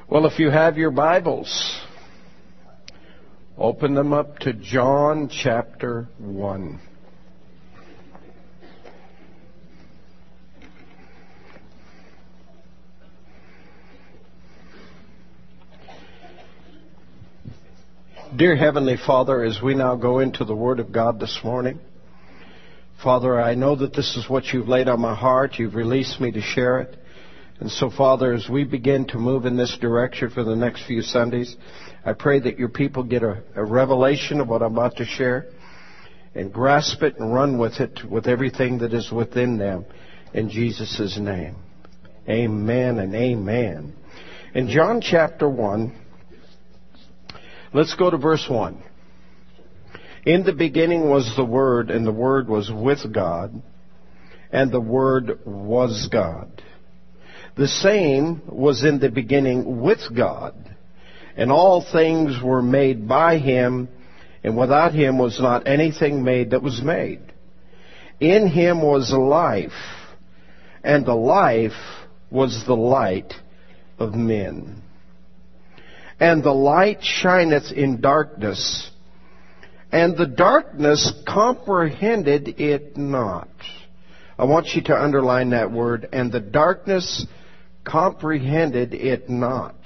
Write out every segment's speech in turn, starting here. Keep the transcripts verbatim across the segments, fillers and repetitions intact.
Well, if you have your Bibles, open them up to John chapter one. Dear Heavenly Father, as we now go into the Word of God this morning, Father, I know that this is what you've laid on my heart. You've released me to share it. And so, Father, as we begin to move in this direction for the next few Sundays, I pray that your people get a, a revelation of what I'm about to share and grasp it and run with it with everything that is within them. In Jesus' name, amen and amen. In John chapter one, let's go to verse one. In the beginning was the Word, and the Word was with God, and the Word was God. The same was in the beginning with God, and all things were made by Him, and without Him was not anything made that was made. In Him was life, and the life was the light of men. And the light shineth in darkness, and the darkness comprehended it not. I want you to underline that word, and the darkness comprehended it not.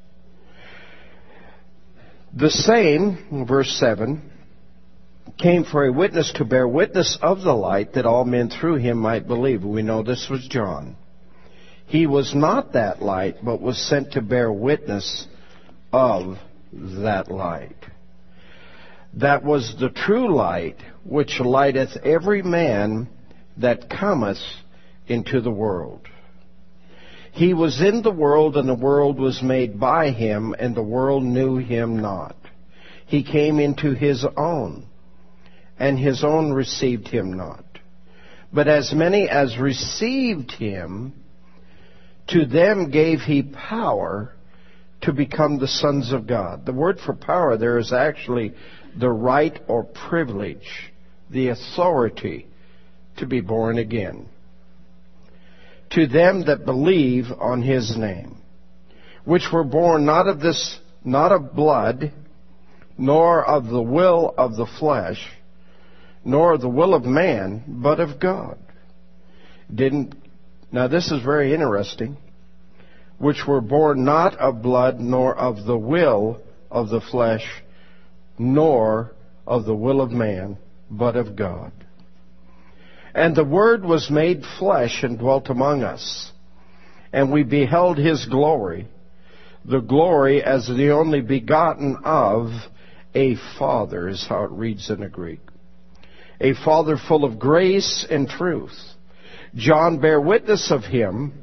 The same, verse seven, came for a witness to bear witness of the light, that all men through him might believe. We know this was John. He was not that light, but was sent to bear witness of that light. That was the true light, which lighteth every man that cometh into the world. He was in the world, and the world was made by him, and the world knew him not. He came into his own, and his own received him not. But as many as received him, to them gave he power to become the sons of God. The word for power there is actually the right or privilege, the authority to be born again. To them that believe on his name, which were born not of this, not of blood, nor of the will of the flesh, nor of the will of man, but of God. Didn't, now this is very interesting. Which were born not of blood, nor of the will of the flesh, nor of the will of man, but of God. And the Word was made flesh and dwelt among us. And we beheld His glory, the glory as the only begotten of a Father, is how it reads in the Greek. A Father full of grace and truth. John bare witness of Him,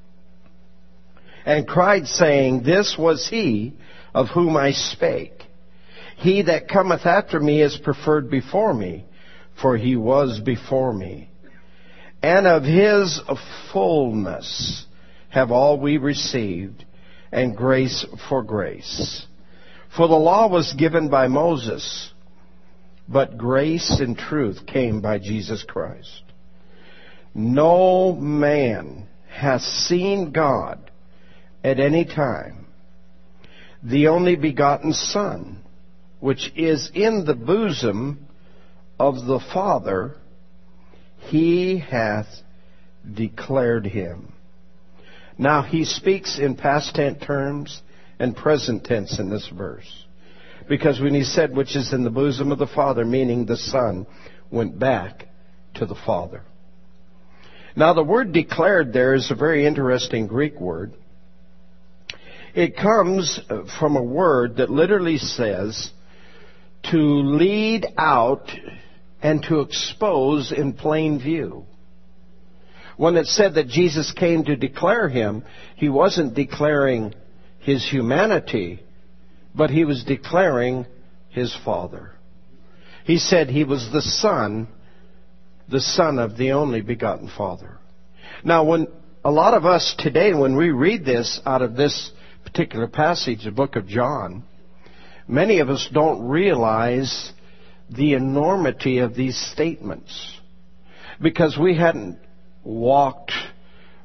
and cried, saying, This was He of whom I spake. He that cometh after me is preferred before me, for He was before me. And of His fullness have all we received, and grace for grace. For the law was given by Moses, but grace and truth came by Jesus Christ. No man hath seen God at any time. The only begotten Son, which is in the bosom of the Father, He hath declared Him. Now he speaks in past tense terms and present tense in this verse. Because when he said, which is in the bosom of the Father, meaning the Son, went back to the Father. Now the word declared there is a very interesting Greek word. It comes from a word that literally says to lead out and to expose in plain view. When it said that Jesus came to declare Him, He wasn't declaring His humanity, but He was declaring His Father. He said He was the Son, the Son of the only begotten Father. Now, when a lot of us today, when we read this out of this particular passage, the book of John, many of us don't realize the enormity of these statements, because we hadn't walked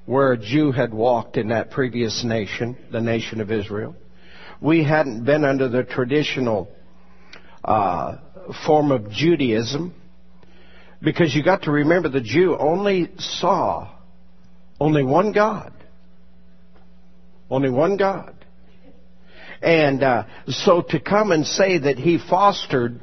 where a Jew had walked in that previous nation, the nation of Israel. We hadn't been under the traditional uh, form of Judaism, because you got to remember the Jew only saw only one God. Only one God. And uh, so to come and say that he fostered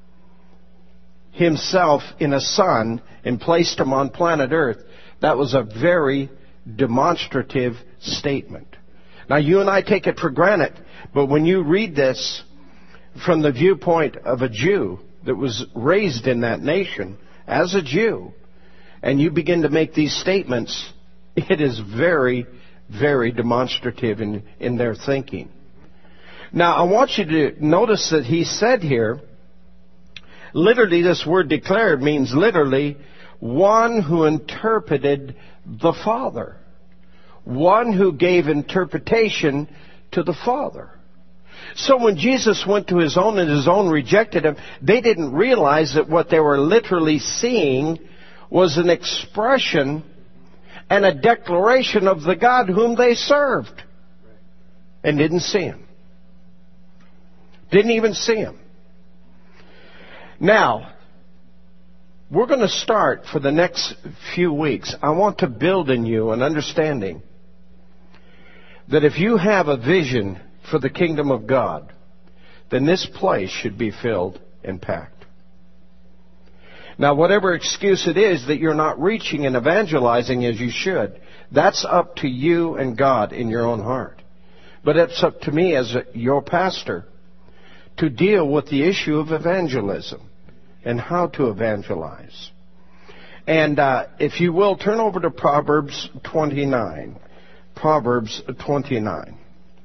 himself in a son and placed him on planet Earth, that was a very demonstrative statement. Now, you and I take it for granted, but when you read this from the viewpoint of a Jew that was raised in that nation as a Jew, and you begin to make these statements, it is very, very demonstrative in, in their thinking. Now, I want you to notice that he said here, literally this word declared means literally one who interpreted the Father. One who gave interpretation to the Father. So when Jesus went to his own and his own rejected him, they didn't realize that what they were literally seeing was an expression and a declaration of the God whom they served. And didn't see him. Didn't even see him. Now, we're going to start for the next few weeks. I want to build in you an understanding that if you have a vision for the kingdom of God, then this place should be filled and packed. Now, whatever excuse it is that you're not reaching and evangelizing as you should, that's up to you and God in your own heart. But it's up to me as a, your pastor to deal with the issue of evangelism and how to evangelize. And uh, if you will, turn over to Proverbs twenty-nine. Proverbs twenty-nine.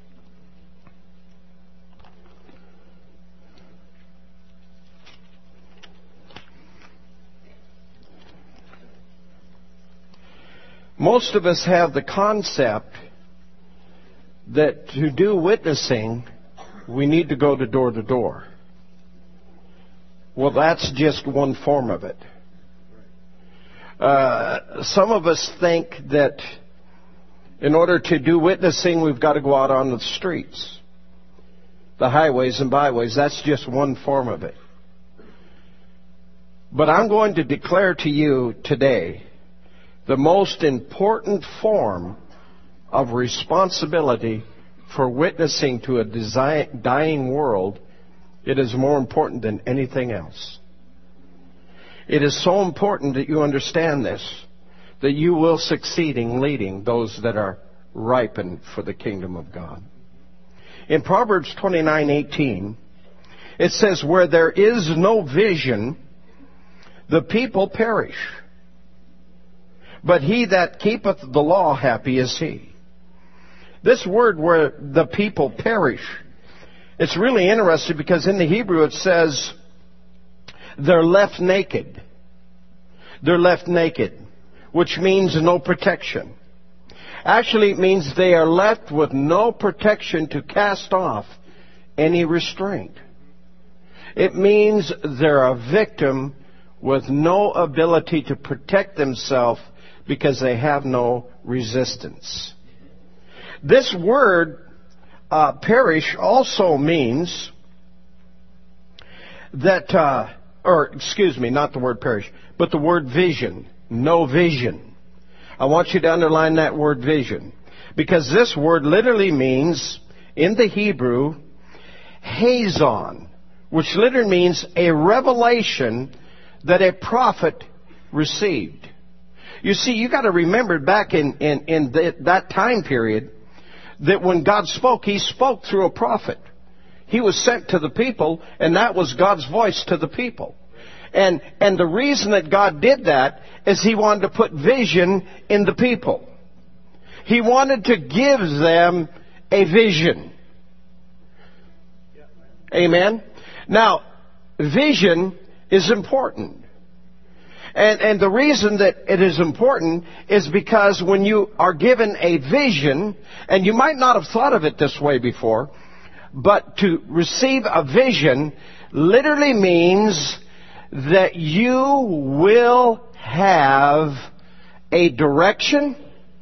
Most of us have the concept that to do witnessing, we need to go to door to door. Well, that's just one form of it. Uh, some of us think that in order to do witnessing, we've got to go out on the streets, the highways and byways. That's just one form of it. But I'm going to declare to you today the most important form of responsibility for witnessing to a dying world. It is more important than anything else. It is so important that you understand this, that you will succeed in leading those that are ripened for the kingdom of God. In Proverbs twenty-nine eighteen, it says, "Where there is no vision, the people perish. But he that keepeth the law, happy is he." This word, where the people perish, it's really interesting because in the Hebrew it says they're left naked. They're left naked, which means no protection. Actually, it means they are left with no protection to cast off any restraint. It means they're a victim with no ability to protect themselves because they have no resistance. This word, uh, perish, also means that, uh, or excuse me, not the word perish, but the word vision. No vision. I want you to underline that word vision, because this word literally means, in the Hebrew, hazon, which literally means a revelation that a prophet received. You see, you got to remember back in, in, in the, that time period, that when God spoke, He spoke through a prophet. He was sent to the people, and that was God's voice to the people. And, and the reason that God did that is He wanted to put vision in the people. He wanted to give them a vision. Amen? Now, vision is important. And, and the reason that it is important is because when you are given a vision, and you might not have thought of it this way before, but to receive a vision literally means that you will have a direction,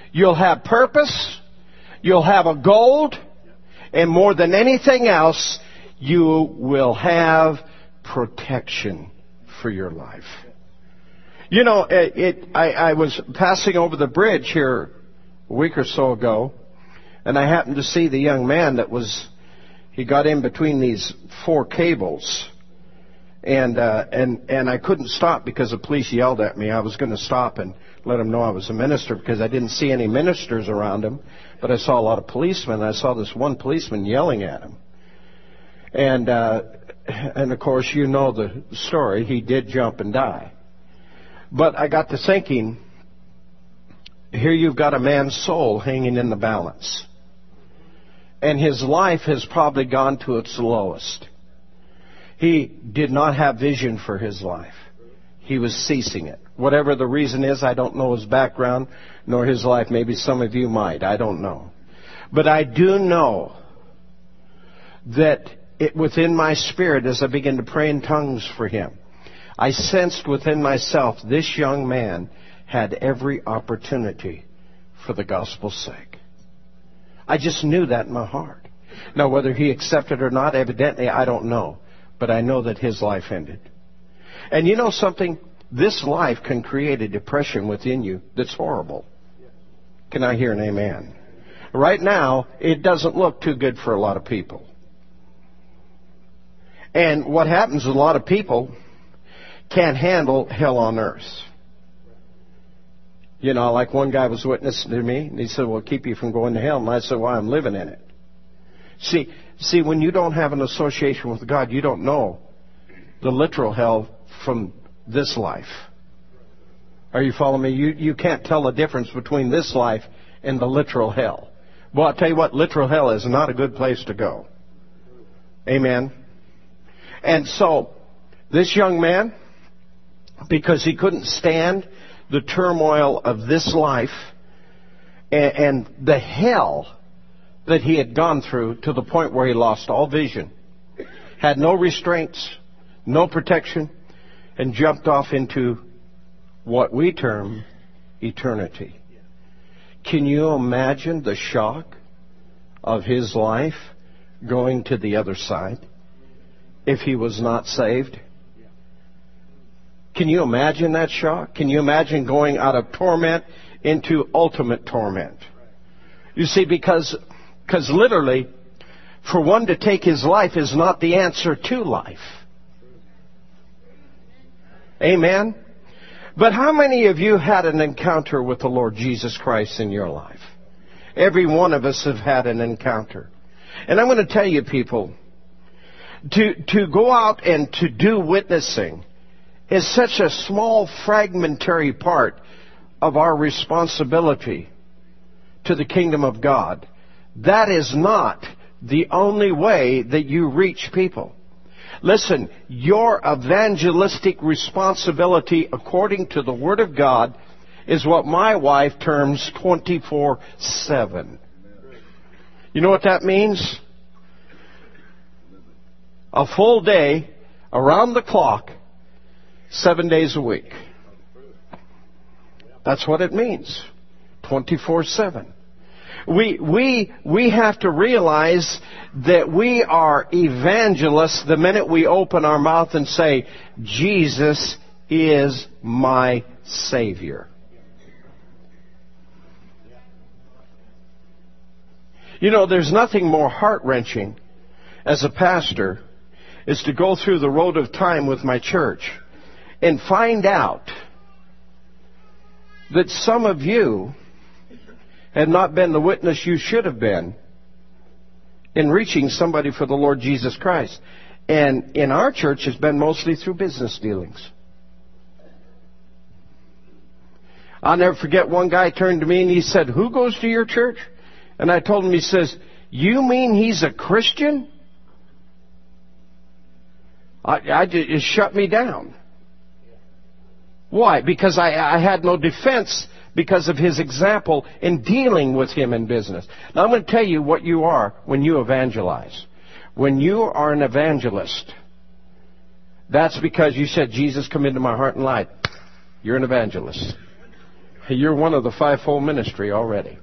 You'll have purpose. You'll have a goal. And more than anything else, you will have protection for your life. You know, it, it, I, I was passing over the bridge here a week or so ago, and I happened to see the young man that was, he got in between these four cables. And, uh, and, and I couldn't stop because the police yelled at me. I was going to stop and let them know I was a minister because I didn't see any ministers around him. But I saw a lot of policemen. I saw this one policeman yelling at him. And, uh, and of course, you know the story. He did jump and die. But I got to thinking, here you've got a man's soul hanging in the balance. And his life has probably gone to its lowest. He did not have vision for his life. He was ceasing it. Whatever the reason is, I don't know his background nor his life. Maybe some of you might. I don't know. But I do know that it, within my spirit, as I began to pray in tongues for him, I sensed within myself this young man had every opportunity for the gospel's sake. I just knew that in my heart. Now, whether he accepted or not, evidently, I don't know. But I know that his life ended. And you know something? This life can create a depression within you that's horrible. Can I hear an amen? Right now, it doesn't look too good for a lot of people. And what happens is a lot of people can't handle hell on earth. You know, like one guy was witnessing to me, and he said, well, keep you from going to hell. And I said, well, I'm living in it. See, see, when you don't have an association with God, you don't know the literal hell from this life. Are you following me? You, you can't tell the difference between this life and the literal hell. Well, I'll tell you what, literal hell is not a good place to go. Amen. And so, this young man, because he couldn't stand the turmoil of this life and, and the hell that he had gone through to the point where he lost all vision, had no restraints, no protection, and jumped off into what we term eternity. Can you imagine the shock of his life going to the other side if he was not saved? Can you imagine that shock? Can you imagine going out of torment into ultimate torment? You see, because because literally, for one to take his life is not the answer to life. Amen? But how many of you had an encounter with the Lord Jesus Christ in your life? Every one of us have had an encounter. And I'm going to tell you, people, to, to go out and to do witnessing is such a small fragmentary part of our responsibility to the kingdom of God. That is not the only way that you reach people. Listen, your evangelistic responsibility according to the Word of God is what my wife terms twenty-four seven. You know what that means? A full day, around the clock, seven days a week. That's what it means. twenty-four seven. We, we, we have to realize that we are evangelists the minute we open our mouth and say, Jesus is my Savior. You know, there's nothing more heart-wrenching as a pastor is to go through the road of time with my church and find out that some of you had not been the witness you should have been in reaching somebody for the Lord Jesus Christ. And in our church, it's been mostly through business dealings. I'll never forget one guy turned to me and he said, "Who goes to your church?" And I told him, he says, "You mean he's a Christian?" I, I, it shut me down. Why? Because I, I had no defense because of his example in dealing with him in business. Now I'm going to tell you what you are when you evangelize. When you are an evangelist, that's because you said, "Jesus, come into my heart and life." You're an evangelist. You're one of the fivefold ministry already.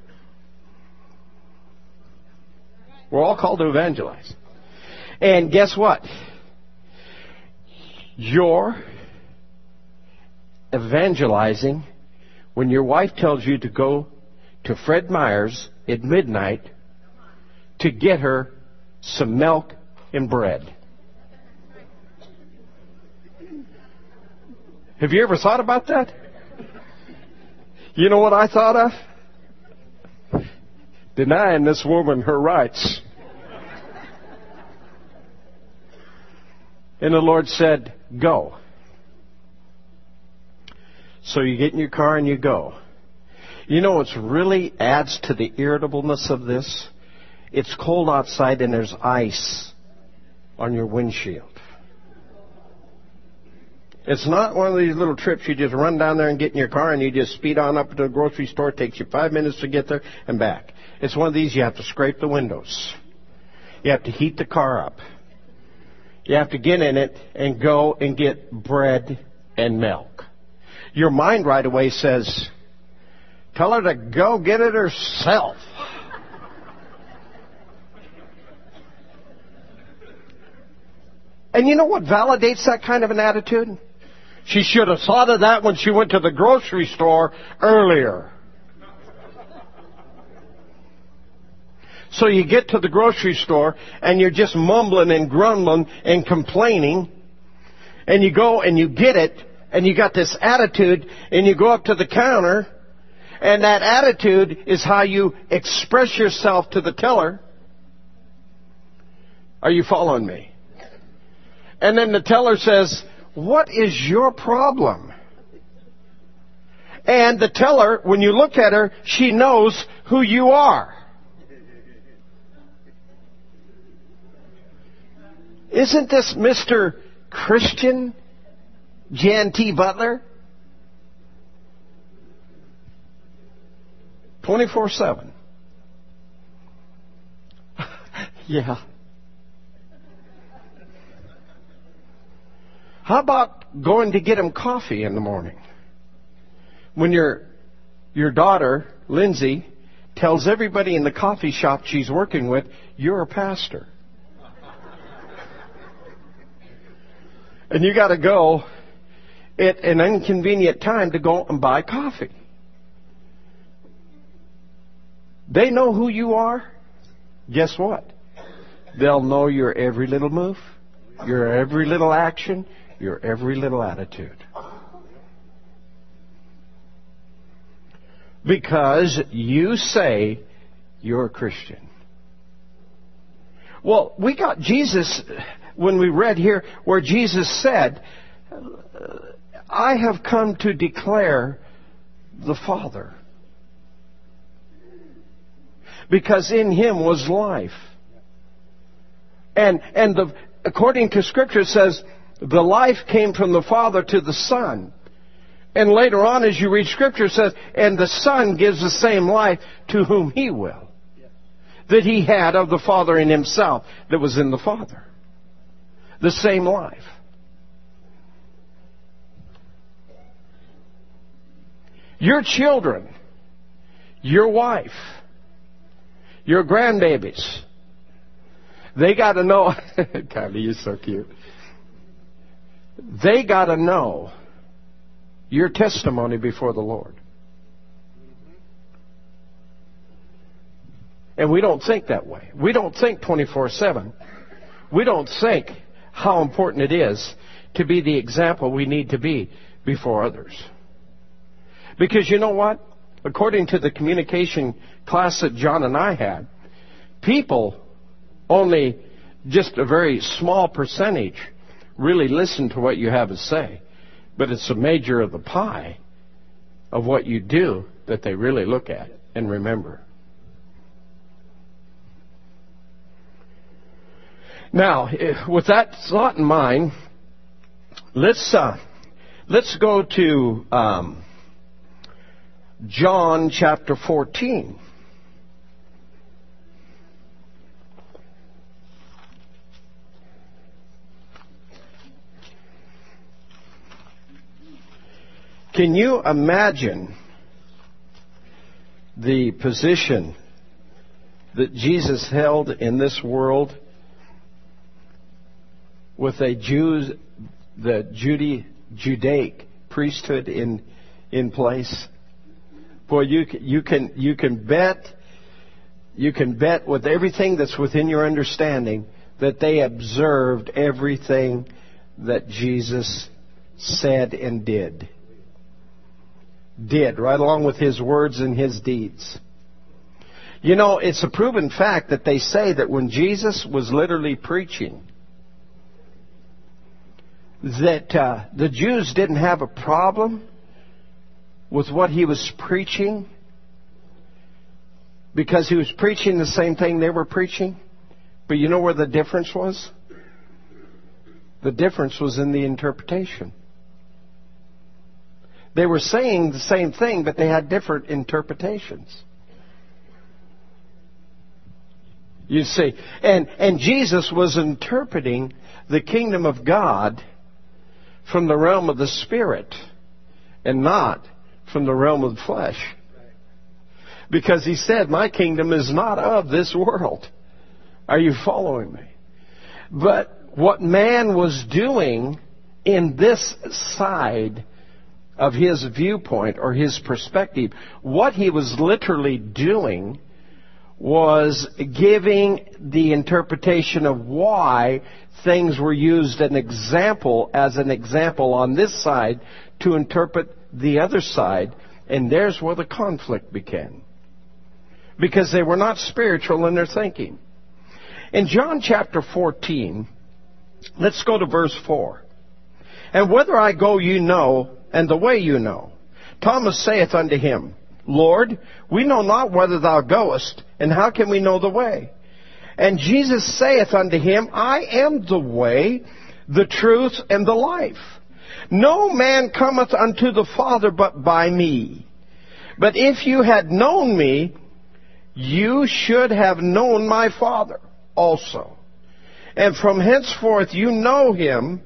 We're all called to evangelize. And guess what? You're evangelizing when your wife tells you to go to Fred Meyer's at midnight to get her some milk and bread. Have you ever thought about that? You know what I thought of? Denying this woman her rights. And the Lord said, go. So you get in your car and you go. You know what really adds to the irritableness of this? It's cold outside and there's ice on your windshield. It's not one of these little trips you just run down there and get in your car and you just speed on up to the grocery store. It takes you five minutes to get there and back. It's one of these you have to scrape the windows. You have to heat the car up. You have to get in it and go and get bread and milk. Your mind right away says, tell her to go get it herself. And you know what validates that kind of an attitude? She should have thought of that when she went to the grocery store earlier. So you get to the grocery store and you're just mumbling and grumbling and complaining. And you go and you get it and you got this attitude and you go up to the counter and that attitude is how you express yourself to the teller. Are you following me? And then the teller says, what is your problem? And the teller, when you look at her, she knows who you are. Isn't this Mister Christian Jan T. Butler? twenty-four seven. Yeah. How about going to get him coffee in the morning? When your your daughter, Lindsay, tells everybody in the coffee shop she's working with, you're a pastor. And you got to go at an inconvenient time to go and buy coffee. They know who you are. Guess what? They'll know your every little move, your every little action, your every little attitude. Because you say you're a Christian. Well, we got Jesus when we read here where Jesus said, I have come to declare the Father. Because in Him was life. And and the, according to Scripture it says, the life came from the Father to the Son. And later on as you read Scripture it says, and the Son gives the same life to whom He will. That He had of the Father in Himself that was in the Father. The same life. Your children, your wife, your grandbabies, they got to know, Kylie, you're so cute. They got to know your testimony before the Lord. And we don't think that way. We don't think twenty-four seven. We don't think how important it is to be the example we need to be before others. Because you know what? According to the communication class that John and I had, people, only just a very small percentage, really listen to what you have to say. But it's a major of the pie of what you do that they really look at and remember. Now, with that thought in mind, let's uh, let's go to um, John chapter fourteen. Can you imagine the position that Jesus held in this world with a Jews, the Jude, Judaic priesthood in in place. Boy, you you can you can bet you can bet with everything that's within your understanding that they observed everything that Jesus said and did. Did, right along with His words and His deeds. You know, it's a proven fact that they say that when Jesus was literally preaching, that uh, the Jews didn't have a problem with what He was preaching because He was preaching the same thing they were preaching. But you know where the difference was? The difference was in the interpretation. They were saying the same thing, but they had different interpretations. You see, and, and Jesus was interpreting the kingdom of God from the realm of the Spirit and not from the realm of the flesh. Because He said, my kingdom is not of this world. Are you following me? But what man was doing in this side of his viewpoint or his perspective, what he was literally doing was giving the interpretation of why things were used an example as an example on this side to interpret the other side, and there's where the conflict began. Because they were not spiritual in their thinking. In John chapter fourteen, let's go to verse four. And whither I go you know, and the way you know. Thomas saith unto Him, Lord, we know not whither thou goest, and how can we know the way? And Jesus saith unto him, I am the way, the truth, and the life. No man cometh unto the Father but by me. But if you had known me, you should have known my Father also. And from henceforth you know Him,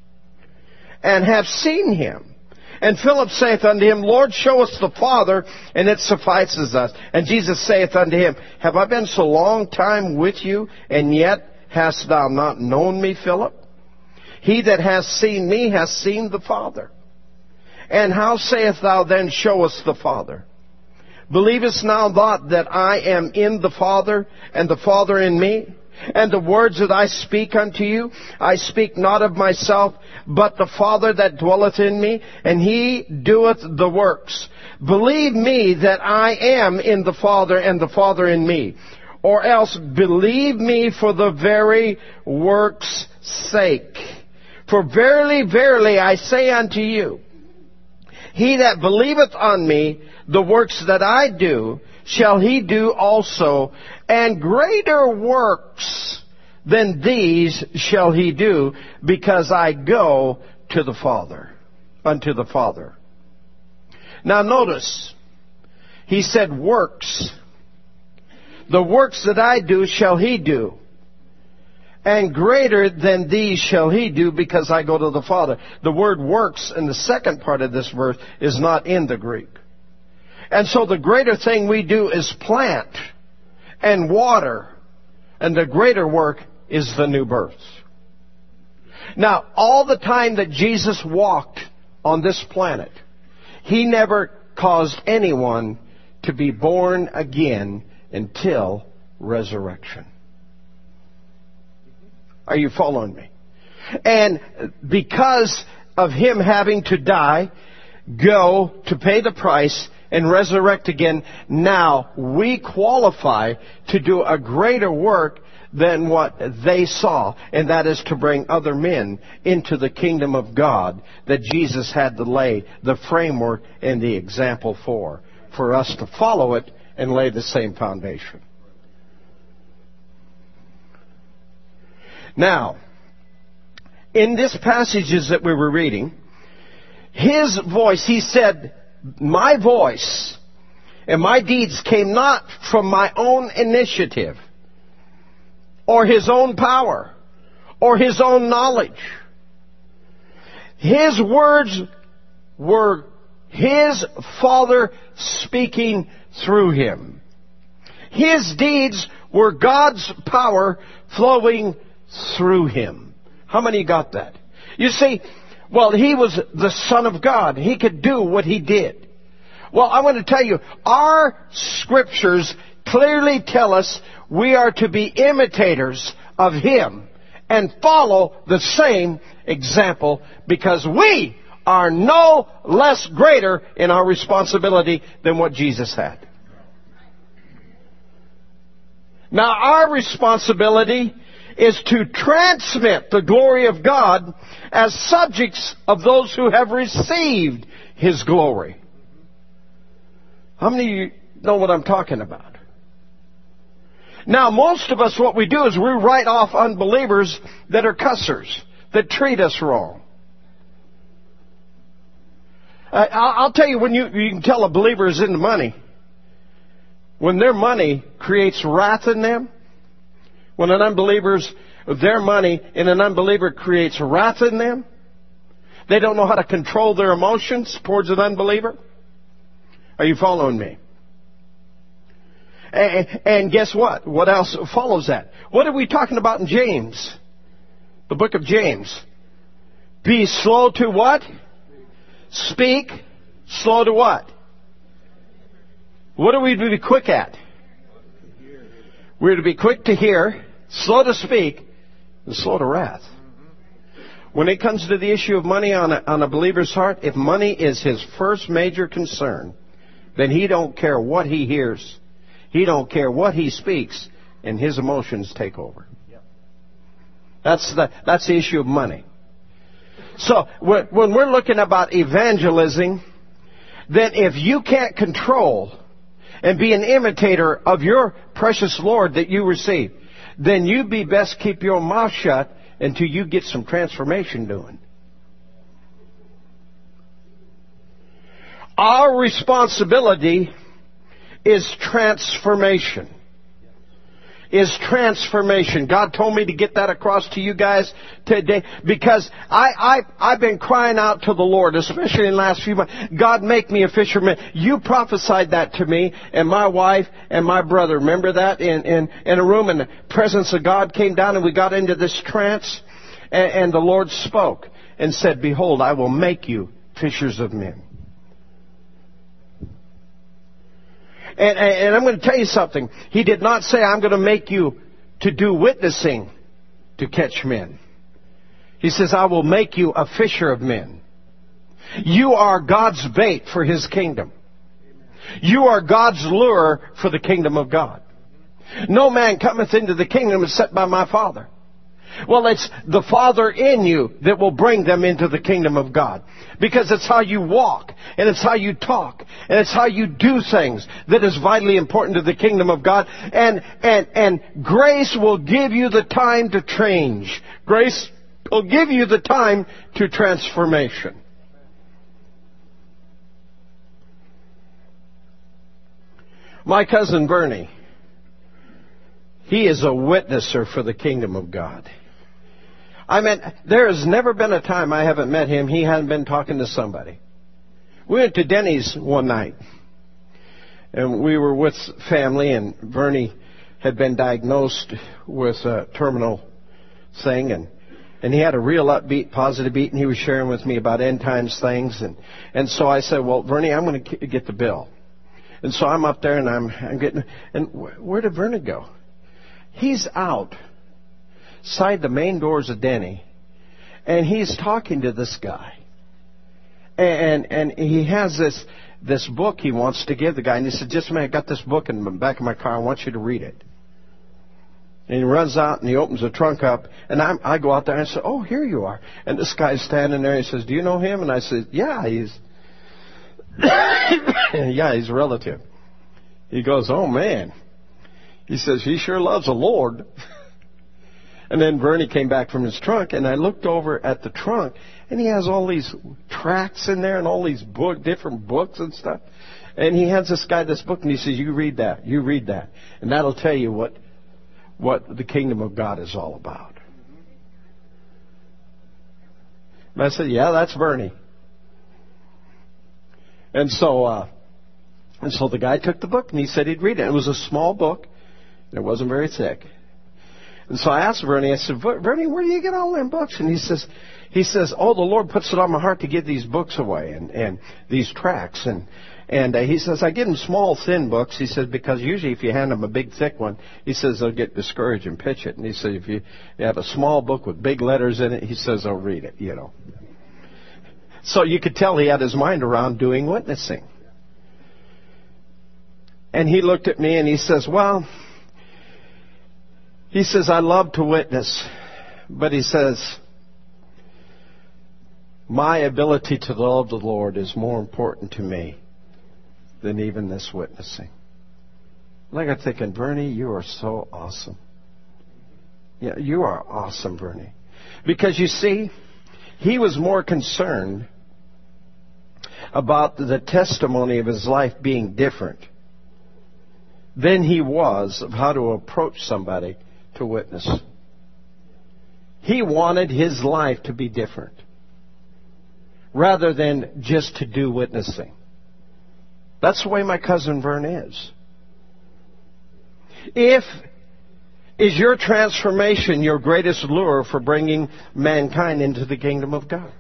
and have seen Him. And Philip saith unto Him, Lord, show us the Father, and it suffices us. And Jesus saith unto him, Have I been so long time with you, and yet hast thou not known me, Philip? He that hath seen me hath seen the Father. And how sayest thou then, Show us the Father? Believest thou not that I am in the Father, and the Father in me? And the words that I speak unto you, I speak not of myself, but the Father that dwelleth in me, and He doeth the works. Believe me that I am in the Father, and the Father in me. Or else believe me for the very works' sake. For verily, verily, I say unto you, he that believeth on me, the works that I do, shall he do also, and greater works than these shall he do, because I go to the Father, unto the Father. Now notice, he said works. The works that I do shall he do, and greater than these shall he do, because I go to the Father. The word works in the second part of this verse is not in the Greek. And so the greater thing we do is plant and water, and the greater work is the new birth. Now, all the time that Jesus walked on this planet, He never caused anyone to be born again until resurrection. Are you following me? And because of Him having to die, go to pay the price, and resurrect again, now we qualify to do a greater work than what they saw, and that is to bring other men into the kingdom of God that Jesus had to lay the framework and the example for, for us to follow it and lay the same foundation. Now, in this passages that we were reading, His voice, He said, my voice and my deeds came not from my own initiative or His own power or His own knowledge. His words were His Father speaking through him. His deeds were God's power flowing through him. How many got that? You see, well, he was the Son of God. He could do what he did. Well, I want to tell you, our scriptures clearly tell us we are to be imitators of him and follow the same example, because we are no less greater in our responsibility than what Jesus had. Now, our responsibility is to transmit the glory of God as subjects of those who have received his glory. How many of you know what I'm talking about? Now, most of us, what we do is we write off unbelievers that are cussers, that treat us wrong. Uh, I'll tell you, when you, you can tell a believer is into money. When their money creates wrath in them, when an unbeliever's, their money in an unbeliever creates wrath in them, they don't know how to control their emotions towards an unbeliever. Are you following me? And, and guess what? What else follows that? What are we talking about in James? The book of James. Be slow to what? Speak. Slow to what? What are we to be quick at? We're to be quick to hear, slow to speak, and slow to wrath. When it comes to the issue of money on a, on a believer's heart, if money is his first major concern, then he don't care what he hears. He don't care what he speaks, and his emotions take over. That's the, that's the issue of money. So when, when we're looking about evangelizing, then if you can't control and be an imitator of your precious Lord that you receive, then you be best keep your mouth shut until you get some transformation doing. Our responsibility is transformation. Is transformation. God told me to get that across to you guys today, because I, I, I've been crying out to the Lord, especially in the last few months, God, make me a fisherman. You prophesied that to me and my wife and my brother. Remember that in, in, in a room, and the presence of God came down and we got into this trance, and, and the Lord spoke and said, behold, I will make you fishers of men. And, and I'm going to tell you something. He did not say, I'm going to make you to do witnessing to catch men. He says, I will make you a fisher of men. You are God's bait for his kingdom. You are God's lure for the kingdom of God. No man cometh into the kingdom except by my Father. Well, it's the Father in you that will bring them into the kingdom of God. Because it's how you walk, and it's how you talk, and it's how you do things that is vitally important to the kingdom of God. And, and, and grace will give you the time to change. Grace will give you the time to transformation. My cousin Bernie, he is a witnesser for the kingdom of God. I mean, there has never been a time I haven't met him, he hasn't been talking to somebody. We went to Denny's one night, and we were with family, and Bernie had been diagnosed with a terminal thing, and, and he had a real upbeat, positive beat, and he was sharing with me about end times things. And, and so I said, well, Bernie, I'm going to get the bill. And so I'm up there, and I'm, I'm getting, and where did Bernie go? He's out. Side the main doors of Denny, and he's talking to this guy, and and he has this this book he wants to give the guy, and he said, just a minute, I got this book in the back of my car, I want you to read it. And he runs out and he opens the trunk up, and I'm, I go out there and I say, oh, here you are. And this guy's standing there, and he says, do you know him? And I said, yeah, he's yeah, he's a relative. He goes, oh man, he says, he sure loves the Lord. And then Bernie came back from his trunk, and I looked over at the trunk, and he has all these tracts in there and all these book, different books and stuff. And he hands this guy this book, and he says, you read that, you read that. And that'll tell you what, what the kingdom of God is all about. And I said, yeah, that's Bernie. And so, uh, and so the guy took the book and he said he'd read it. It was a small book. And it wasn't very thick. And so I asked Bernie, I said, Bernie, where do you get all them books? And he says, he says, oh, the Lord puts it on my heart to give these books away and, and these tracts. And, and uh, he says, I give them small, thin books. He says, because usually if you hand them a big, thick one, he says they'll get discouraged and pitch it. And he said, if you, you have a small book with big letters in it, he says they'll read it, you know. So you could tell he had his mind around doing witnessing. And he looked at me and he says, well, he says, I love to witness, but he says, my ability to love the Lord is more important to me than even this witnessing. And I got thinking, Bernie, you are so awesome. Yeah, you are awesome, Bernie. Because you see, he was more concerned about the testimony of his life being different than he was of how to approach somebody to witness. He wanted his life to be different rather than just to do witnessing. That's the way my cousin Vern is. If is your transformation your greatest lure for bringing mankind into the kingdom of God?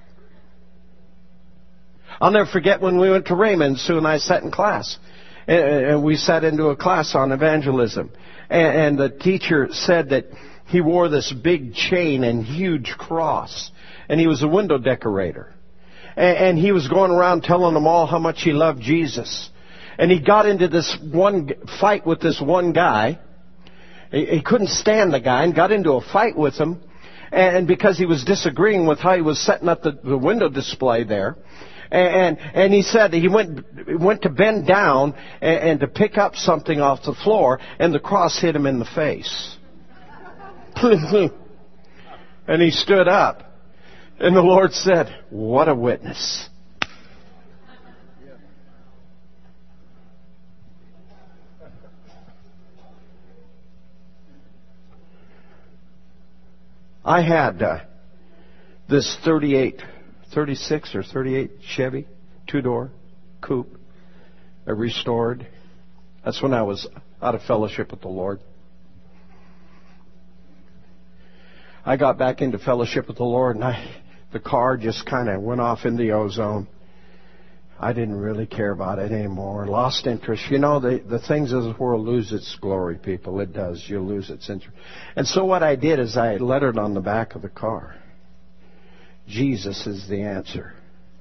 I'll never forget when we went to Raymond, Sue and I sat in class. And we sat into a class on evangelism. And the teacher said that he wore this big chain and huge cross. And he was a window decorator. And he was going around telling them all how much he loved Jesus. And he got into this one fight with this one guy. He couldn't stand the guy and got into a fight with him. And because he was disagreeing with how he was setting up the, the window display there. And, and he said he went went to bend down and, and to pick up something off the floor, and the cross hit him in the face. And he stood up, and the Lord said, "What a witness!" I had uh, this thirty-eight. thirty-six or thirty-eight Chevy, two-door, coupe, I restored. That's when I was out of fellowship with the Lord. I got back into fellowship with the Lord, and I, the car just kind of went off in the ozone. I didn't really care about it anymore. Lost interest. You know, the, the things of this world lose its glory, people. It does. You lose its interest. And so what I did is I lettered on the back of the car, Jesus is the answer.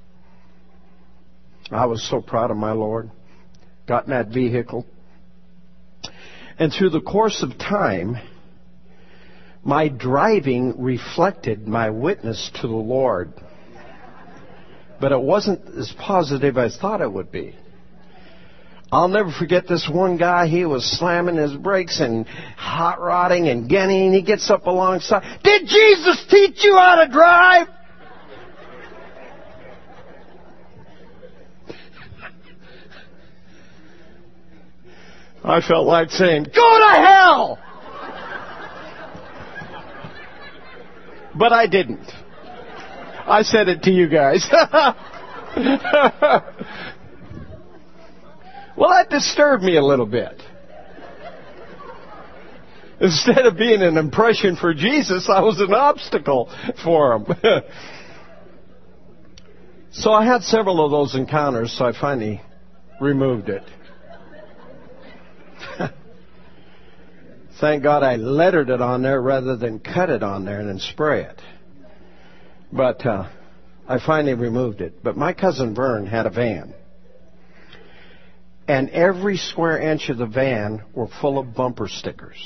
I was so proud of my Lord. Got in that vehicle. And through the course of time, my driving reflected my witness to the Lord. But it wasn't as positive as I thought it would be. I'll never forget this one guy. He was slamming his brakes and hot rodding and getting. He gets up alongside. Did Jesus teach you how to drive? I felt like saying, go to hell! But I didn't. I said it to you guys. Well, that disturbed me a little bit. Instead of being an impression for Jesus, I was an obstacle for him. So I had several of those encounters, so I finally removed it. Thank God I lettered it on there rather than cut it on there and then spray it. But uh, I finally removed it. But my cousin Vern had a van. And every square inch of the van were full of bumper stickers.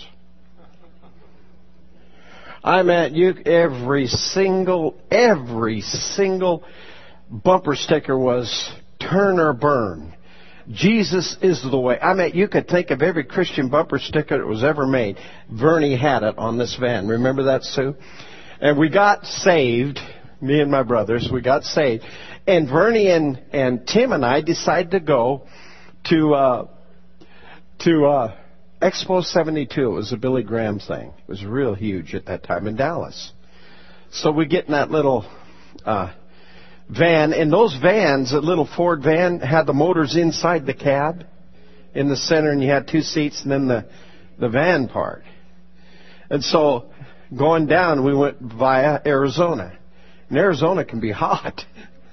I mean, you, every single, every single bumper sticker was turn or burn. Jesus is the way. I mean, you could think of every Christian bumper sticker that was ever made. Vernie had it on this van. Remember that, Sue? And we got saved, me and my brothers, we got saved. And Vernie and, and Tim and I decided to go to uh, to uh, Expo seventy-two. It was a Billy Graham thing. It was real huge at that time in Dallas. So we get in that little uh, van, and those vans, a little Ford van, had the motors inside the cab in the center, and you had two seats and then the, the van part. And so going down, we went via Arizona. And Arizona can be hot.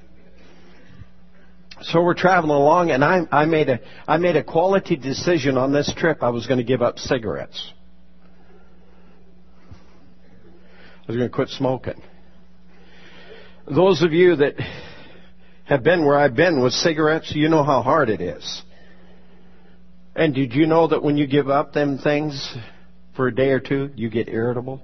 So we're traveling along, and I, I made a I made a quality decision on this trip. I was going to give up cigarettes. I was going to quit smoking. Those of you that have been where I've been with cigarettes, you know how hard it is. And did you know that when you give up them things for a day or two, you get irritable?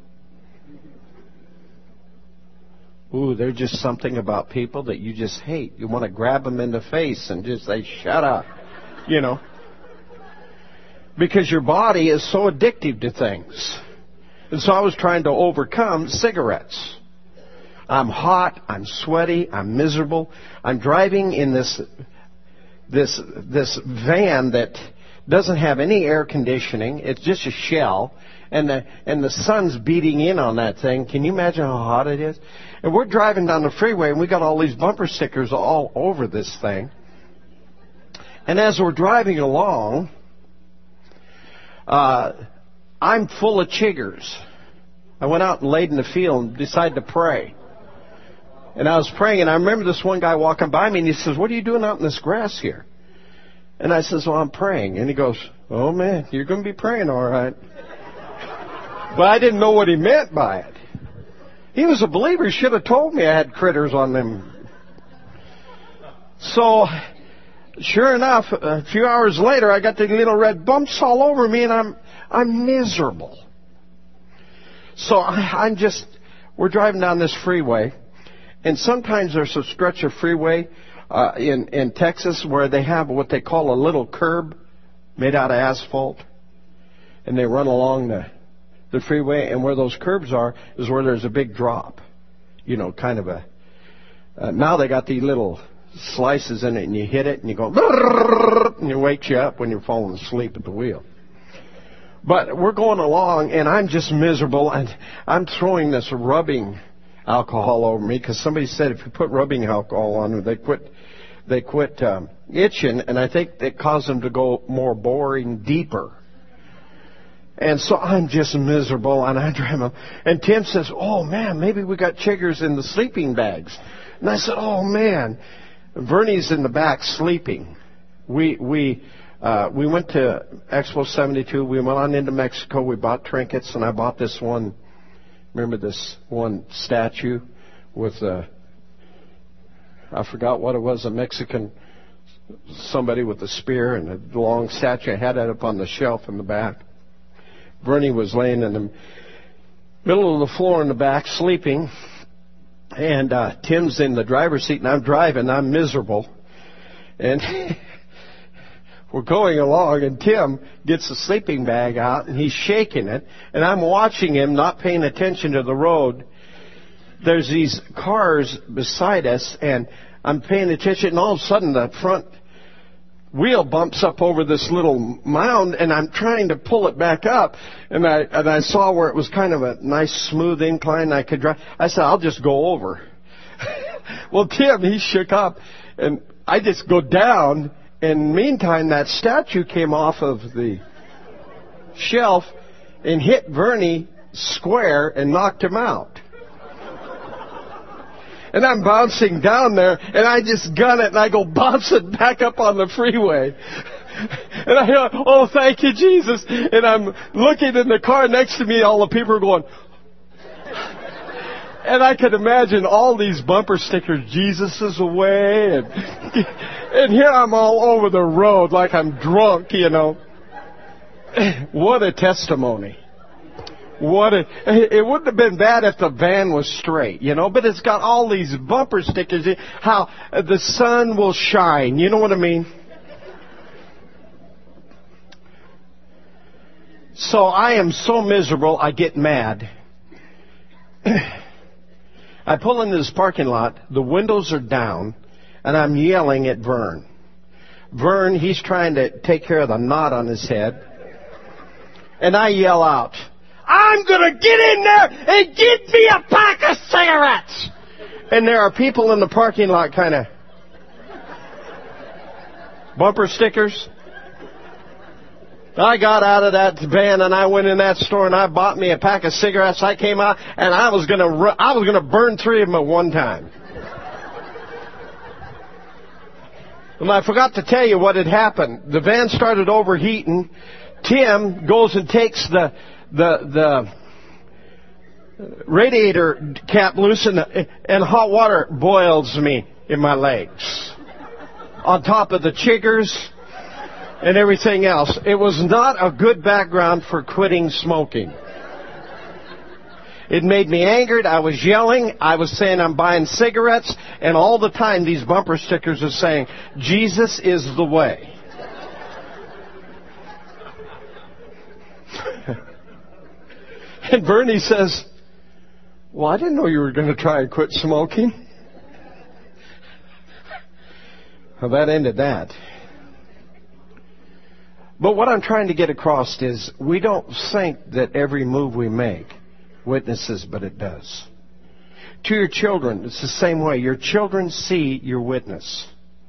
Ooh, there's just something about people that you just hate. You want to grab them in the face and just say, shut up, you know. Because your body is so addictive to things. And so I was trying to overcome cigarettes. I'm hot, I'm sweaty, I'm miserable. I'm driving in this this this van that doesn't have any air conditioning. It's just a shell. And the and the sun's beating in on that thing. Can you imagine how hot it is? And we're driving down the freeway, and we got all these bumper stickers all over this thing. And as we're driving along, uh, I'm full of chiggers. I went out and laid in the field and decided to pray. And I was praying, and I remember this one guy walking by me, and he says, "What are you doing out in this grass here?" And I says, "Well, I'm praying." And he goes, "Oh, man, you're going to be praying all right." But I didn't know what he meant by it. He was a believer. He should have told me I had critters on them. So, sure enough, a few hours later, I got the little red bumps all over me, and I'm I'm miserable. So I, I'm just, we're driving down this freeway, and sometimes there's a stretch of freeway uh, in in Texas where they have what they call a little curb made out of asphalt, and they run along the the freeway, and where those curbs are is where there's a big drop. You know, kind of a... Uh, now they got these little slices in it, and you hit it, and you go... and it wakes you up when you're falling asleep at the wheel. But we're going along, and I'm just miserable, and I'm throwing this rubbing alcohol over me, because somebody said if you put rubbing alcohol on them, they quit, they quit um, itching, and I think it caused them to go more boring, deeper. And so I'm just miserable, and I drive him. And Tim says, "Oh, man, maybe we got chiggers in the sleeping bags." And I said, "Oh, man." Vernie's in the back sleeping. We we uh, we went to Expo seventy-two. We went on into Mexico. We bought trinkets, and I bought this one. Remember this one statue with a, I forgot what it was, a Mexican, somebody with a spear and a long statue. I had that up on the shelf in the back. Bernie was laying in the middle of the floor in the back sleeping, and uh, Tim's in the driver's seat, and I'm driving. I'm miserable. And we're going along, and Tim gets the sleeping bag out, and he's shaking it, and I'm watching him, not paying attention to the road. There's these cars beside us, and I'm paying attention, and all of a sudden the front wheel bumps up over this little mound, and I'm trying to pull it back up, and I and I saw where it was kind of a nice smooth incline I could drive. I said, "I'll just go over." Well, Tim, he shook up, and I just go down, and meantime that statue came off of the shelf and hit Vernie square and knocked him out. And I'm bouncing down there, and I just gun it, and I go bouncing back up on the freeway. And I go, "Oh, thank you, Jesus." And I'm looking in the car next to me, all the people are going. And I could imagine all these bumper stickers, "Jesus is away." And, and here I'm all over the road like I'm drunk, you know. What a testimony. What a, it wouldn't have been bad if the van was straight, you know, but it's got all these bumper stickers. How the sun will shine, you know what I mean? So I am so miserable, I get mad. I pull into this parking lot, the windows are down, and I'm yelling at Vern. Vern, he's trying to take care of the knot on his head. And I yell out, "I'm going to get in there and get me a pack of cigarettes." And there are people in the parking lot kind of bumper stickers. I got out of that van and I went in that store and I bought me a pack of cigarettes. I came out and I was going to I was going to burn three of them at one time. And I forgot to tell you what had happened. The van started overheating. Tim goes and takes the the the radiator cap loose and, and hot water boils me in my legs. On top of the chiggers and everything else. It was not a good background for quitting smoking. It made me angered. I was yelling. I was saying I'm buying cigarettes. And all the time these bumper stickers are saying, Jesus is the way. And Bernie says, well, I didn't know you were going to try and quit smoking. Well, that ended that. But what I'm trying to get across is we don't think that every move we make witnesses, but it does. To your children, it's the same way. Your children see your witness.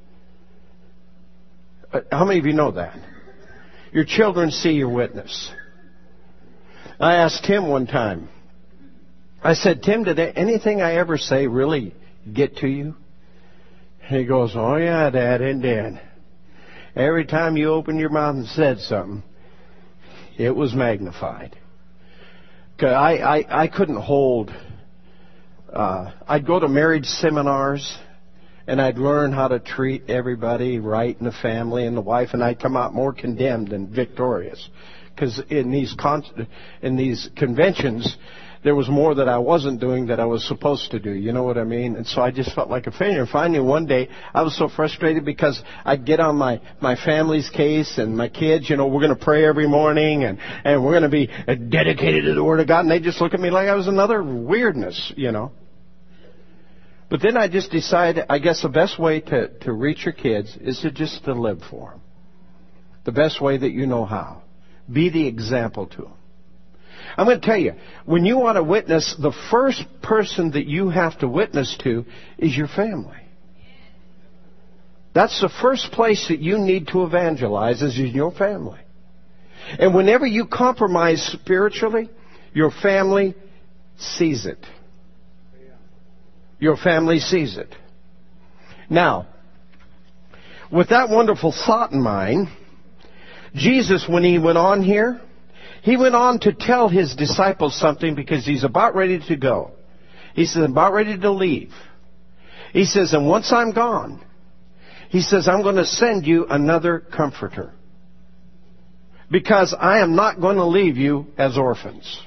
How many of you know that? Your children see your witness. I asked Tim one time, I said, Tim, did anything I ever say really get to you? And he goes, oh yeah, Dad, it did. Every time you opened your mouth and said something, it was magnified. I, I, I couldn't hold. Uh, I'd go to marriage seminars, and I'd learn how to treat everybody right in the family and the wife, and I'd come out more condemned than victorious. Because in these con- in these conventions, there was more that I wasn't doing that I was supposed to do. You know what I mean? And so I just felt like a failure. And finally, one day, I was so frustrated because I'd get on my, my family's case and my kids, you know, we're going to pray every morning and, and we're going to be dedicated to the Word of God. And they just look at me like I was another weirdness, you know. But then I just decided, I guess the best way to, to reach your kids is to just to live for them. The best way that you know how. Be the example to them. I'm going to tell you, when you want to witness, the first person that you have to witness to is your family. That's the first place that you need to evangelize, is in your family. And whenever you compromise spiritually, your family sees it. Your family sees it. Now, with that wonderful thought in mind, Jesus, when he went on here, he went on to tell his disciples something because he's about ready to go. He says, I'm about ready to leave. He says, and once I'm gone, he says, I'm going to send you another comforter. Because I am not going to leave you as orphans.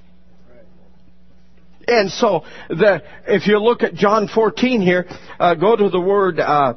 And so, the, if you look at John fourteen here, uh, go to the word, uh,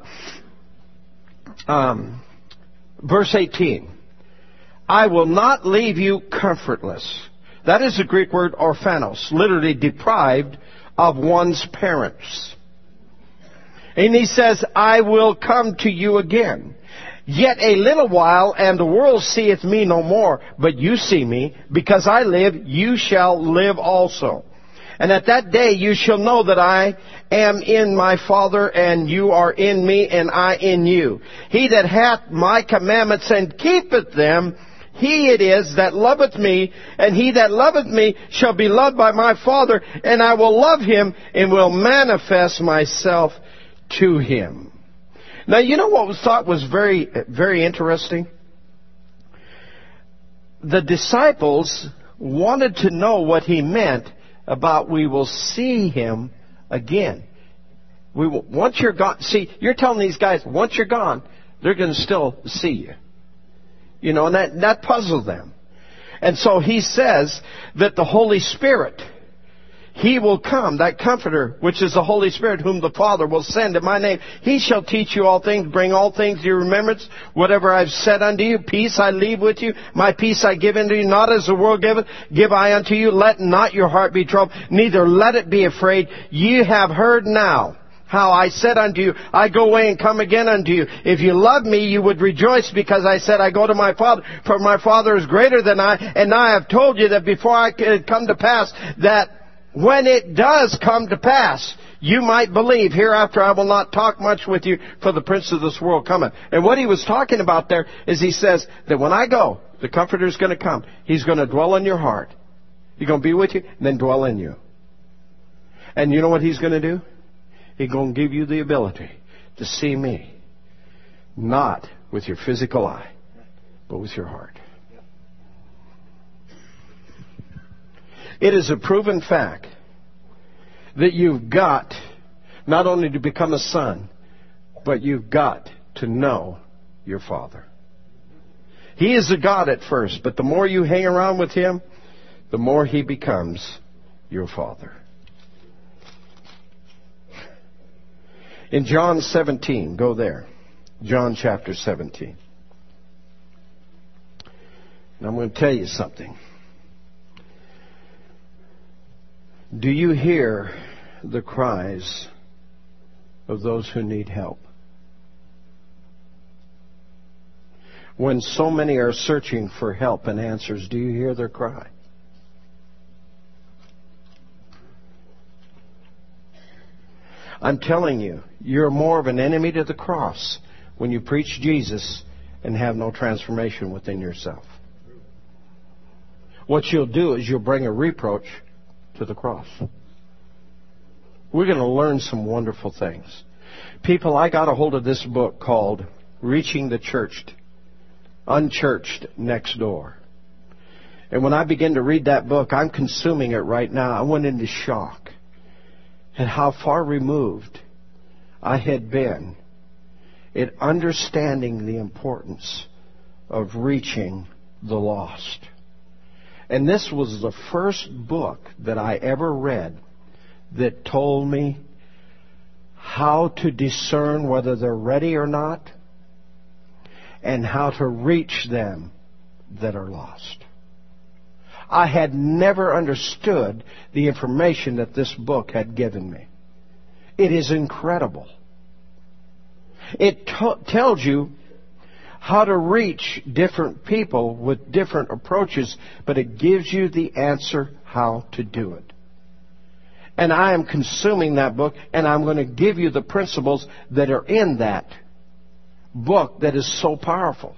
um, verse eighteen. I will not leave you comfortless. That is the Greek word orphanos, literally deprived of one's parents. And he says, I will come to you again. Yet a little while, and the world seeth me no more, but you see me. Because I live, you shall live also. And at that day you shall know that I am in my Father, and you are in me, and I in you. He that hath my commandments and keepeth them, he it is that loveth me, and he that loveth me shall be loved by my Father, and I will love him and will manifest myself to him. Now, you know what was thought was very, very interesting? The disciples wanted to know what he meant about we will see him again. We will, once you're gone, see, you're telling these guys, once you're gone, they're going to still see you. You know, and that, that puzzled them. And so he says that the Holy Spirit, he will come, that Comforter, which is the Holy Spirit, whom the Father will send in my name. He shall teach you all things, bring all things to your remembrance, whatever I've said unto you. Peace I leave with you, my peace I give unto you, not as the world giveth, give I unto you. Let not your heart be troubled, neither let it be afraid. Ye have heard now how I said unto you, I go away and come again unto you. If you love me, you would rejoice because I said, I go to my Father, for my Father is greater than I. And now I have told you that before I come to pass, that when it does come to pass, you might believe. Hereafter I will not talk much with you, for the prince of this world cometh. And what he was talking about there is he says that when I go, the Comforter is going to come. He's going to dwell in your heart. He's going to be with you and then dwell in you. And you know what he's going to do? He's going to give you the ability to see me, not with your physical eye, but with your heart. It is a proven fact that you've got not only to become a son, but you've got to know your Father. He is a God at first, but the more you hang around with Him, the more He becomes your Father. In John seventeen, go there. John chapter seventeen. And I'm going to tell you something. Do you hear the cries of those who need help? When so many are searching for help and answers, do you hear their cry? I'm telling you, you're more of an enemy to the cross when you preach Jesus and have no transformation within yourself. What you'll do is you'll bring a reproach to the cross. We're going to learn some wonderful things. People, I got a hold of this book called Reaching the Churched, Unchurched Next Door. And when I begin to read that book, I'm consuming it right now. I went into shock at how far removed I had been in understanding the importance of reaching the lost. And this was the first book that I ever read that told me how to discern whether they're ready or not, and how to reach them that are lost. I had never understood the information that this book had given me. It is incredible. It t- tells you how to reach different people with different approaches, but it gives you the answer how to do it. And I am consuming that book, and I'm going to give you the principles that are in that book that is so powerful.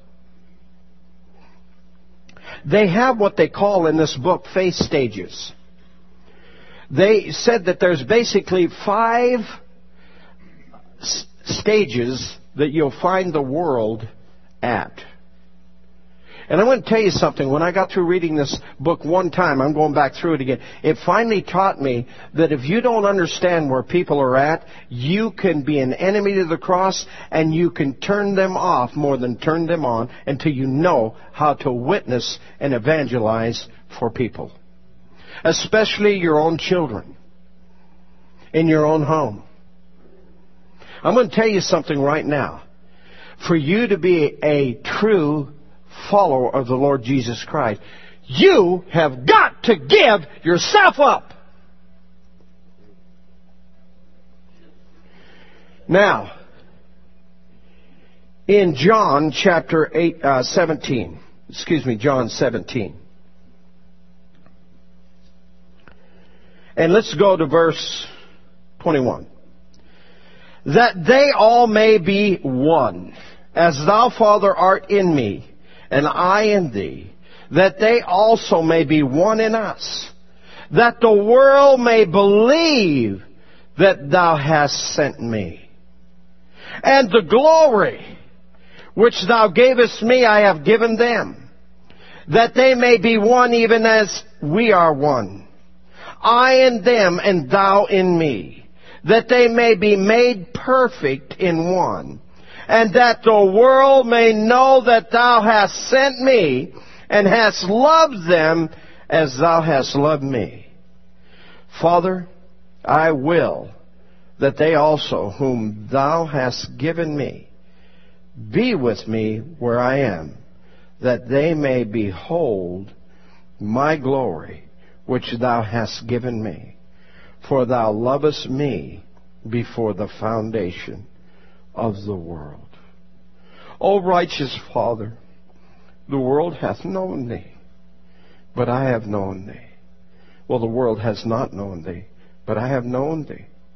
They have what they call in this book faith stages. They said that there's basically five s- stages that you'll find the world at. And I'm going to tell you something. When I got through reading this book one time, I'm going back through it again, it finally taught me that if you don't understand where people are at, you can be an enemy to the cross, and you can turn them off more than turn them on until you know how to witness and evangelize for people. Especially your own children in your own home. I'm going to tell you something right now. For you to be a true follower of the Lord Jesus Christ, you have got to give yourself up. Now, in John chapter eight, uh, seventeen, excuse me, John seventeen, and let's go to verse twenty-one. That they all may be one, as thou, Father, art in me, and I in thee, that they also may be one in us, that the world may believe that thou hast sent me. And the glory which thou gavest me I have given them, that they may be one even as we are one. I in them and thou in me, that they may be made perfect in one, and that the world may know that thou hast sent me, and hast loved them as thou hast loved me. Father, I will that they also, whom thou hast given me, be with me where I am, that they may behold my glory, which thou hast given me. For thou lovest me before the foundation of the world. O righteous Father, the world hath known thee, but I have known thee. Well, the world has not known thee, but I have known thee.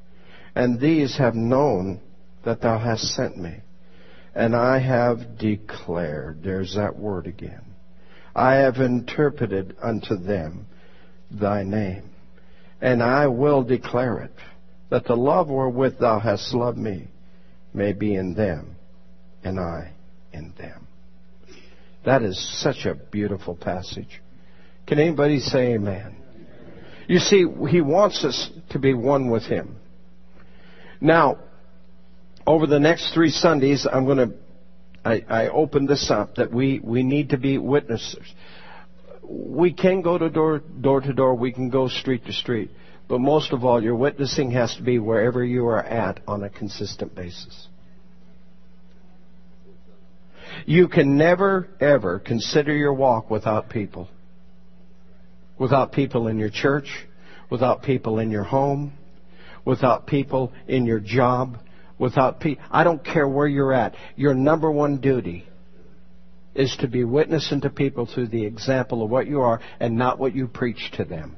And these have known that thou hast sent me. And I have declared, there's that word again, I have interpreted unto them thy name. And I will declare it, that the love wherewith thou hast loved me may be in them, and I in them. That is such a beautiful passage. Can anybody say amen? You see, he wants us to be one with him. Now, over the next three Sundays, I'm going to, I, I open this up, that we, we need to be witnesses. We can go to door, door to door, we can go street to street, but most of all, your witnessing has to be wherever you are at on a consistent basis. You can never, ever consider your walk without people. Without people in your church, without people in your home, without people in your job, without people. I don't care where you're at. Your number one duty is to be witnessing to people through the example of what you are and not what you preach to them.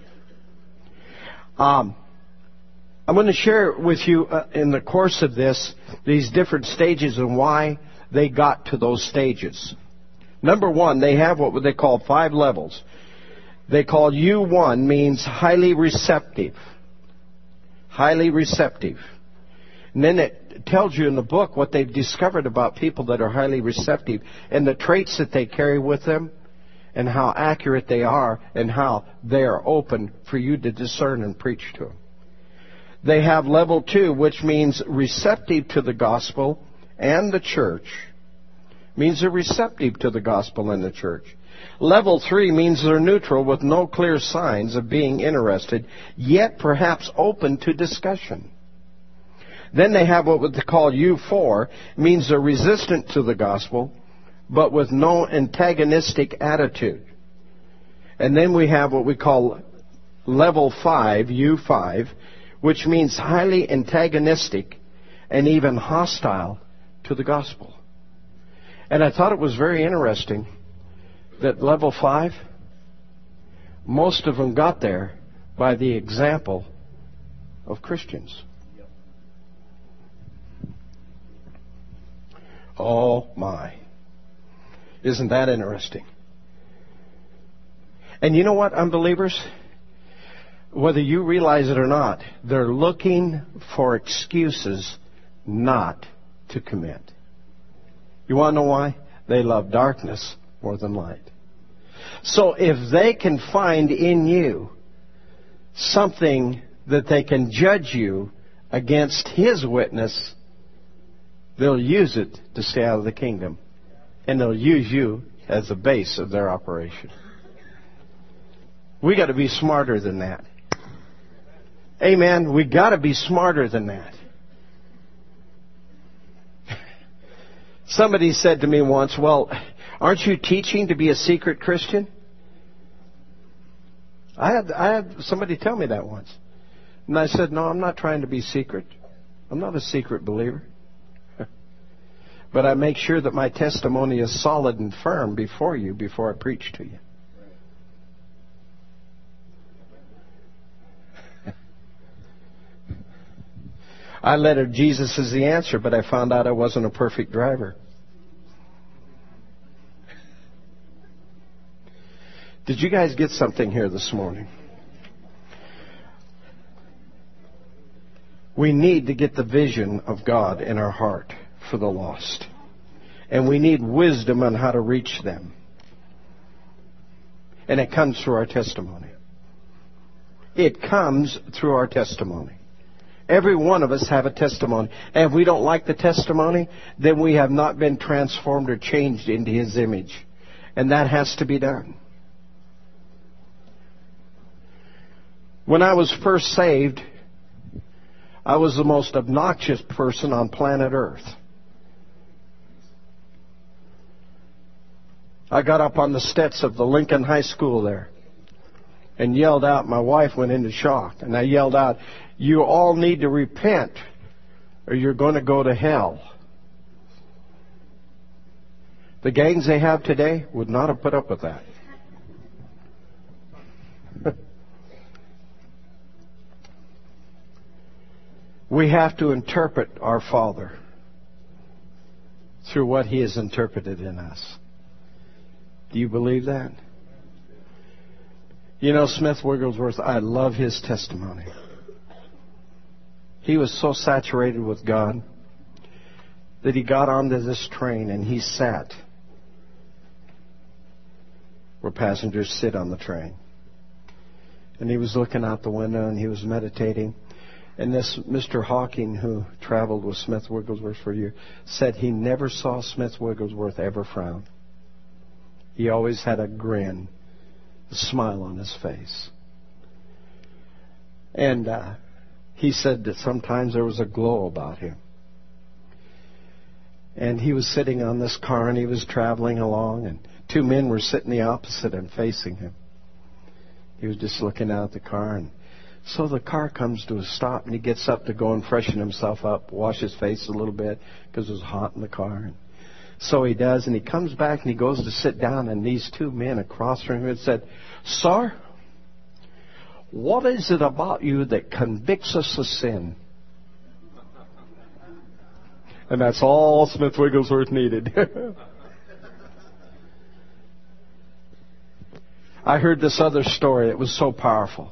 Um, I'm going to share with you uh, in the course of this these different stages and why they got to those stages. Number one, they have what they call five levels. They call U one means highly receptive. Highly receptive. And then it tells you in the book what they've discovered about people that are highly receptive and the traits that they carry with them and how accurate they are and how they are open for you to discern and preach to them. They have level two, which means receptive to the gospel and the church. Means they're receptive to the gospel and the church. Level three means they're neutral with no clear signs of being interested, yet perhaps open to discussion. Then they have what they call U four, means they're resistant to the gospel, but with no antagonistic attitude. And then we have what we call level five, U five, which means highly antagonistic and even hostile to the gospel. And I thought it was very interesting that level five, most of them got there by the example of Christians. Oh my. Isn't that interesting? And you know what, unbelievers? Whether you realize it or not, they're looking for excuses not to commit. You want to know why? They love darkness more than light. So if they can find in you something that they can judge you against His witness, they'll use it to stay out of the kingdom. And they'll use you as the base of their operation. We got to be smarter than that. Amen. We got to be smarter than that. Somebody said to me once, well, aren't you teaching to be a secret Christian? I had, I had somebody tell me that once. And I said, no, I'm not trying to be secret. I'm not a secret believer. But I make sure that my testimony is solid and firm before you, before I preach to you. I led her Jesus as the answer, but I found out I wasn't a perfect driver. Did you guys get something here this morning? We need to get the vision of God in our heart for the lost. And we need wisdom on how to reach them. And it comes through our testimony. It comes through our testimony. Every one of us have a testimony. And if we don't like the testimony, then we have not been transformed or changed into His image. And that has to be done. When I was first saved, I was the most obnoxious person on planet Earth. I got up on the steps of the Lincoln High School there and yelled out. My wife went into shock. And I yelled out, you all need to repent or you're going to go to hell. The gangs they have today would not have put up with that. We have to interpret our Father through what He has interpreted in us. Do you believe that? You know, Smith Wigglesworth, I love his testimony. He was so saturated with God that he got onto this train and he sat where passengers sit on the train. And he was looking out the window and he was meditating. And this Mister Hawking, who traveled with Smith Wigglesworth for a year, said he never saw Smith Wigglesworth ever frown. He always had a grin, a smile on his face. And uh, he said that sometimes there was a glow about him. And he was sitting on this car and he was traveling along, and two men were sitting the opposite and facing him. He was just looking out at the car, and so the car comes to a stop, and he gets up to go and freshen himself up, wash his face a little bit because it was hot in the car. And so he does, and he comes back and he goes to sit down, and these two men across from him had said, "Sir, what is it about you that convicts us of sin?" And that's all Smith Wigglesworth needed. I heard this other story. It was so powerful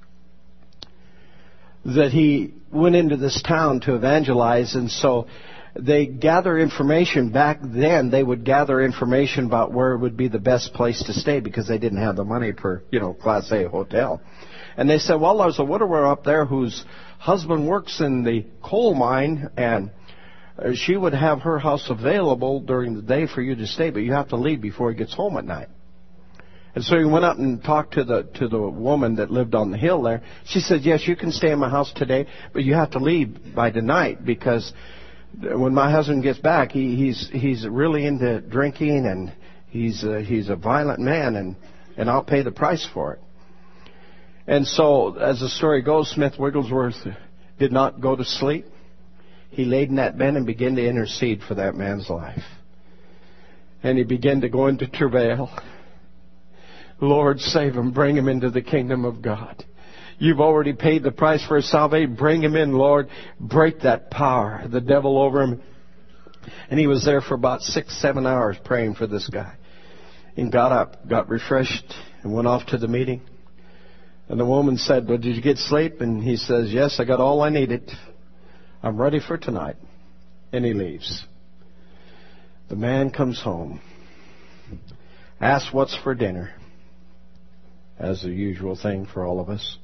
that he went into this town to evangelize, and so they gather information. Back then, they would gather information about where would be the best place to stay because they didn't have the money per, you know, Class A hotel. And they said, well, there's a widower up there whose husband works in the coal mine, and she would have her house available during the day for you to stay, but you have to leave before he gets home at night. And so he went up and talked to the to the woman that lived on the hill there. She said, yes, you can stay in my house today, but you have to leave by tonight because when my husband gets back, he, he's he's really into drinking and he's a, he's a violent man, and, and I'll pay the price for it. And so, as the story goes, Smith Wigglesworth did not go to sleep. He laid in that bed and began to intercede for that man's life. And he began to go into travail. Lord, save him. Bring him into the kingdom of God. You've already paid the price for his salvation. Bring him in, Lord. Break that power, the devil over him. And he was there for about six, seven hours praying for this guy. And got up, got refreshed, and went off to the meeting. And the woman said, well, did you get sleep? And he says, yes, I got all I needed. I'm ready for tonight. And he leaves. The man comes home, asks what's for dinner, as the usual thing for all of us.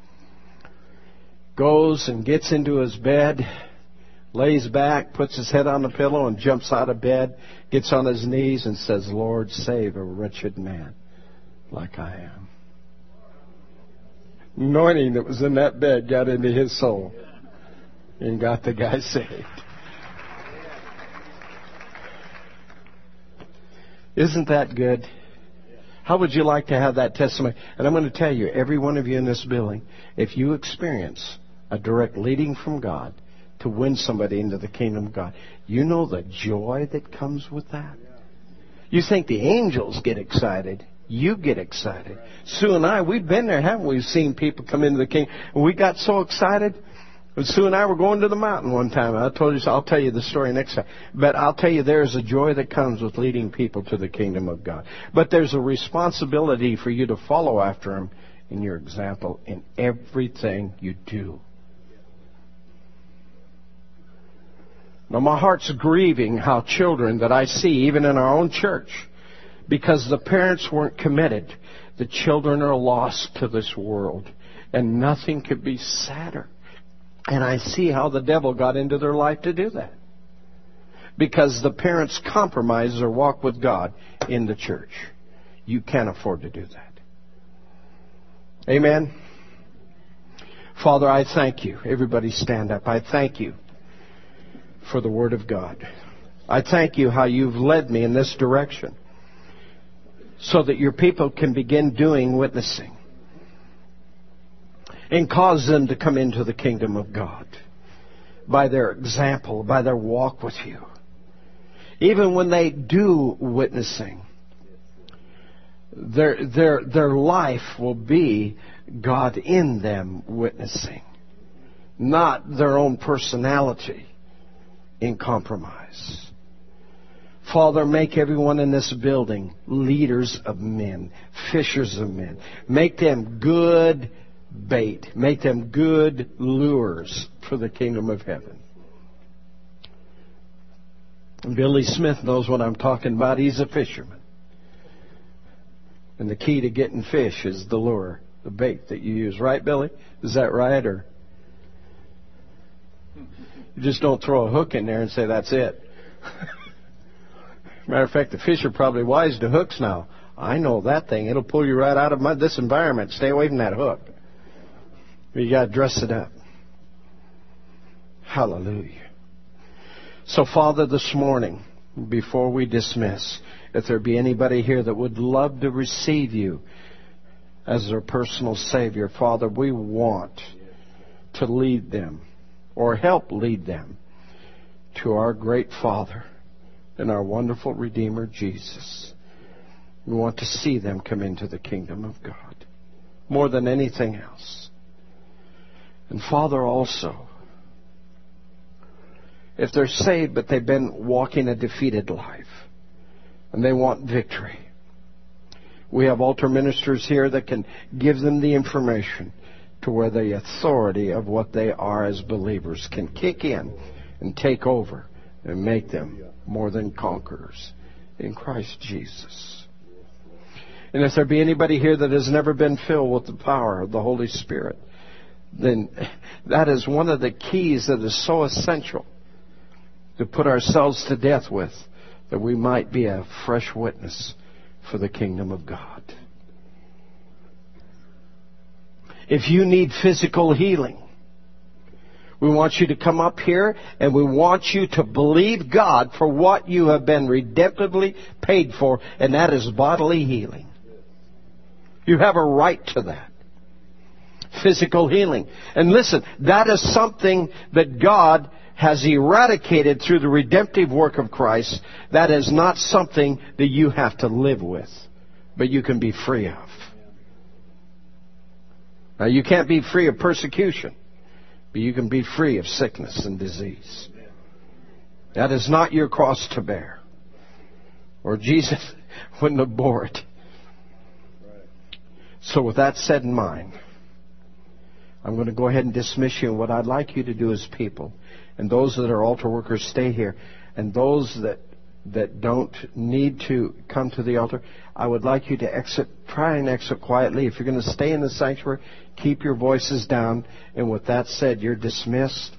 Goes and gets into his bed, lays back, puts his head on the pillow and jumps out of bed, gets on his knees and says, Lord, save a wretched man like I am. Anointing that was in that bed got into his soul and got the guy saved. Isn't that good? How would you like to have that testimony? And I'm going to tell you, every one of you in this building, if you experience a direct leading from God to win somebody into the kingdom of God, you know the joy that comes with that? You think the angels get excited. You get excited. Sue and I, we've been there, haven't we? We've seen people come into the kingdom. And we got so excited. When Sue and I were going to the mountain one time, I told you, so I'll tell you the story next time. But I'll tell you, there's a joy that comes with leading people to the kingdom of God. But there's a responsibility for you to follow after Him in your example in everything you do. Now, my heart's grieving how children that I see, even in our own church, because the parents weren't committed, the children are lost to this world. And nothing could be sadder. And I see how the devil got into their life to do that. Because the parents compromise their walk with God in the church. You can't afford to do that. Amen? Father, I thank you. Everybody stand up. I thank you for the Word of God. I thank you how you've led me in this direction so that your people can begin doing witnessing and cause them to come into the kingdom of God by their example, by their walk with you. Even when they do witnessing, their, their, their life will be God in them witnessing. not their own personality in compromise. Father, make everyone in this building leaders of men, fishers of men. Make them good bait. Make them good lures for the kingdom of heaven. Billy Smith knows what I'm talking about. He's a fisherman. And the key to getting fish is the lure, the bait that you use. Right, Billy? Is that right? Or you just don't throw a hook in there and say, that's it. Matter of fact, the fish are probably wise to hooks now. I know that thing. It'll pull you right out of my, this environment. Stay away from that hook. You got to dress it up. Hallelujah. So, Father, this morning, before we dismiss, if there be anybody here that would love to receive you as their personal Savior, Father, we want to lead them or help lead them to our great Father and our wonderful Redeemer, Jesus. We want to see them come into the kingdom of God more than anything else. And Father, also, if they're saved but they've been walking a defeated life and they want victory, we have altar ministers here that can give them the information to where the authority of what they are as believers can kick in and take over and make them more than conquerors in Christ Jesus. And if there be anybody here that has never been filled with the power of the Holy Spirit, then that is one of the keys that is so essential to put ourselves to death with, that we might be a fresh witness for the kingdom of God. If you need physical healing, we want you to come up here and we want you to believe God for what you have been redemptively paid for, and that is bodily healing. You have a right to that. Physical healing. And listen, that is something that God has eradicated through the redemptive work of Christ. That is not something that you have to live with, but you can be free of. Now, you can't be free of persecution, but you can be free of sickness and disease. That is not your cross to bear, or Jesus wouldn't have bore it. So with that said in mind, I'm going to go ahead and dismiss you. And what I'd like you to do as people, and those that are altar workers, stay here. And those that that don't need to come to the altar, I would like you to exit, try and exit quietly. If you're going to stay in the sanctuary, keep your voices down. And with that said, you're dismissed.